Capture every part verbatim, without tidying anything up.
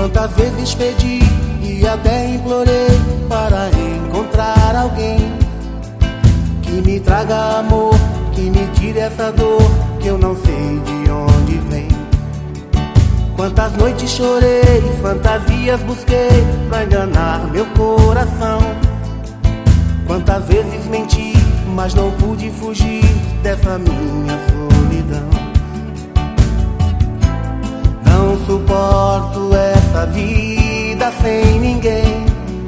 Quantas vezes pedi e até implorei para encontrar alguém que me traga amor, que me tire essa dor que eu não sei de onde vem. Quantas noites chorei, fantasias busquei pra enganar meu coração. Quantas vezes menti, mas não pude fugir dessa minha solidão. Não suporto essa vida sem ninguém.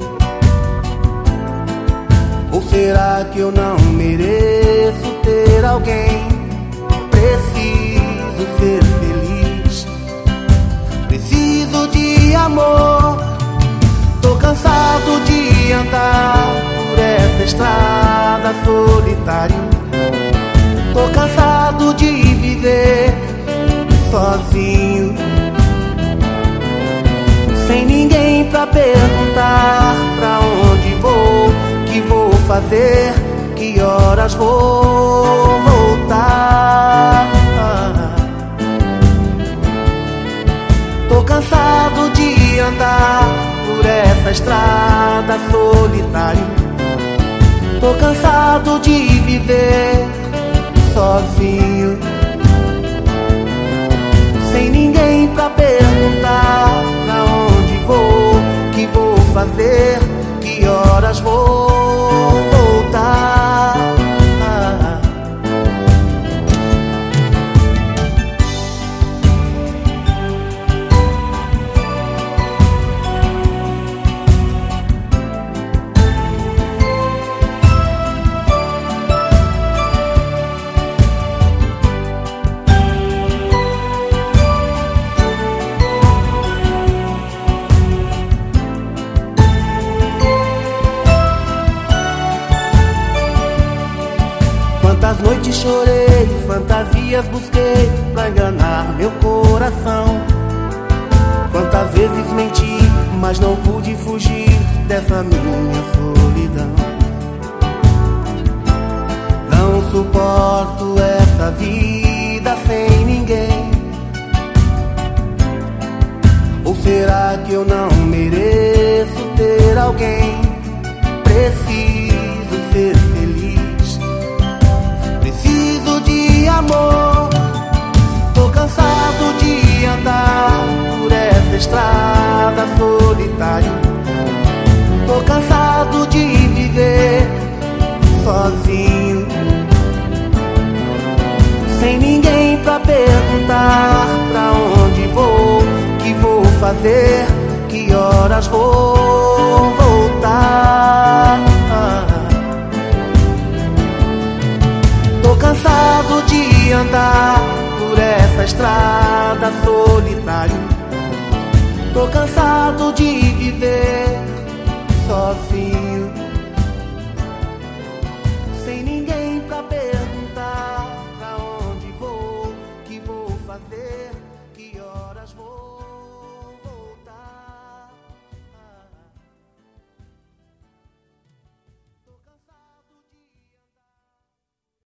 Ou será que eu não mereço ter alguém? Preciso ser feliz, preciso de amor. Tô cansado de andar por essa estrada solitário. Tô cansado de viver sozinho, sem ninguém pra perguntar pra onde vou, que vou fazer, que horas vou voltar. Tô cansado de andar por essa estrada solitário. Tô cansado de viver sozinho, sem ninguém pra perguntar pra onde vou, que vou fazer, que horas vou voltar. Quantas noites chorei, fantasias busquei pra enganar meu coração. Quantas vezes menti, mas não pude fugir dessa minha solidão. Não suporto essa vida sem ninguém. Ou será que eu não mereço ter alguém? Preciso ser feliz, preciso de amor. Tô cansado de andar por essa estrada solitário. Tô cansado de viver sozinho, sem ninguém pra perguntar pra onde vou, que vou fazer, que horas vou voltar. Tô cansado de andar por essa estrada solitário. Tô cansado de viver sozinho.